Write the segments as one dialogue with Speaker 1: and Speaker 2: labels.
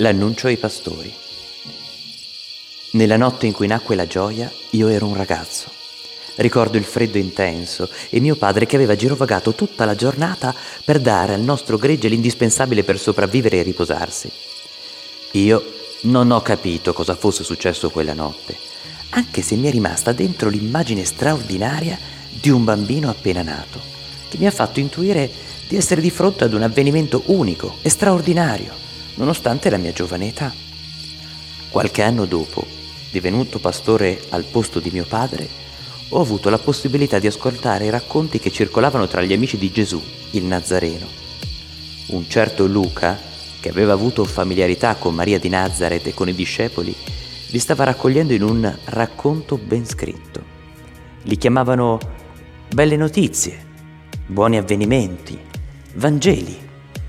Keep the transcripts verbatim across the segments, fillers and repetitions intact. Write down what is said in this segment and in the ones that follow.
Speaker 1: L'annuncio ai pastori. Nella notte in cui nacque la gioia, io ero un ragazzo. Ricordo il freddo intenso e mio padre che aveva girovagato tutta la giornata per dare al nostro gregge l'indispensabile per sopravvivere e riposarsi. Io non ho capito cosa fosse successo quella notte, anche se mi è rimasta dentro l'immagine straordinaria di un bambino appena nato, che mi ha fatto intuire di essere di fronte ad un avvenimento unico e straordinario, nonostante la mia giovane età. Qualche anno dopo, divenuto pastore al posto di mio padre, ho avuto la possibilità di ascoltare i racconti che circolavano tra gli amici di Gesù, il Nazareno. Un certo Luca, che aveva avuto familiarità con Maria di Nazaret e con i discepoli, li stava raccogliendo in un racconto ben scritto. Li chiamavano belle notizie, buoni avvenimenti, Vangeli.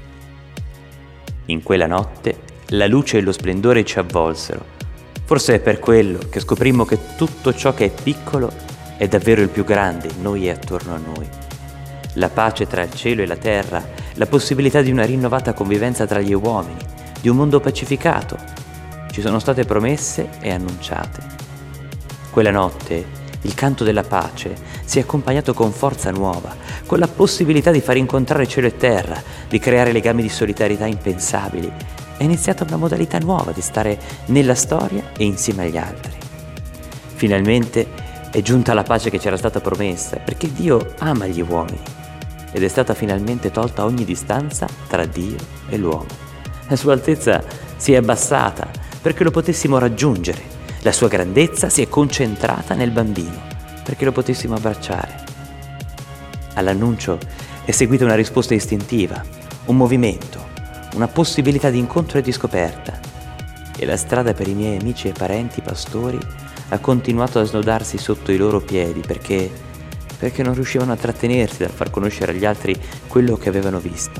Speaker 1: In quella notte la luce e lo splendore ci avvolsero. Forse è per quello che scoprimmo che tutto ciò che è piccolo è davvero il più grande in noi e attorno a noi. La pace tra il cielo e la terra, la possibilità di una rinnovata convivenza tra gli uomini, di un mondo pacificato, ci sono state promesse e annunciate. Quella notte il canto della pace si è accompagnato con forza nuova, con la possibilità di far incontrare cielo e terra, di creare legami di solidarietà impensabili. È iniziata una modalità nuova di stare nella storia e insieme agli altri. Finalmente è giunta la pace che c'era stata promessa, perché Dio ama gli uomini ed è stata finalmente tolta ogni distanza tra Dio e l'uomo. La sua altezza si è abbassata perché lo potessimo raggiungere. La sua grandezza si è concentrata nel bambino perché lo potessimo abbracciare. All'annuncio è seguita una risposta istintiva, un movimento, una possibilità di incontro e di scoperta. E la strada per i miei amici e parenti pastori ha continuato a snodarsi sotto i loro piedi perché, perché non riuscivano a trattenersi dal far conoscere agli altri quello che avevano visto.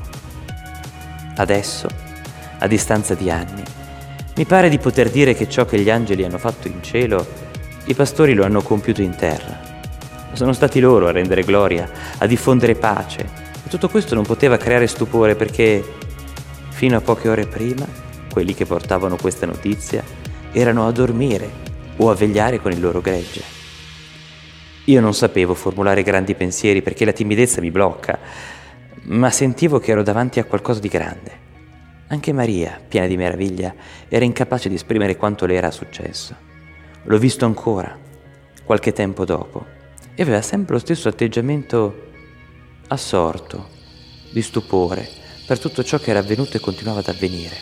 Speaker 1: Adesso, a distanza di anni, mi pare di poter dire che ciò che gli angeli hanno fatto in cielo, i pastori lo hanno compiuto in terra. Sono stati loro a rendere gloria, a diffondere pace. E tutto questo non poteva creare stupore perché, fino a poche ore prima, quelli che portavano questa notizia erano a dormire o a vegliare con il loro gregge. Io non sapevo formulare grandi pensieri perché la timidezza mi blocca, ma sentivo che ero davanti a qualcosa di grande. Anche Maria, piena di meraviglia, era incapace di esprimere quanto le era successo. L'ho visto ancora, qualche tempo dopo, e aveva sempre lo stesso atteggiamento assorto, di stupore, per tutto ciò che era avvenuto e continuava ad avvenire.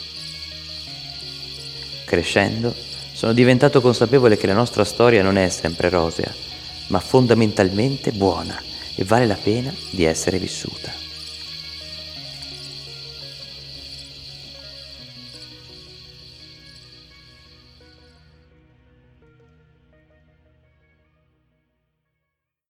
Speaker 1: Crescendo, sono diventato consapevole che la nostra storia non è sempre rosea, ma fondamentalmente buona e vale la pena di essere vissuta.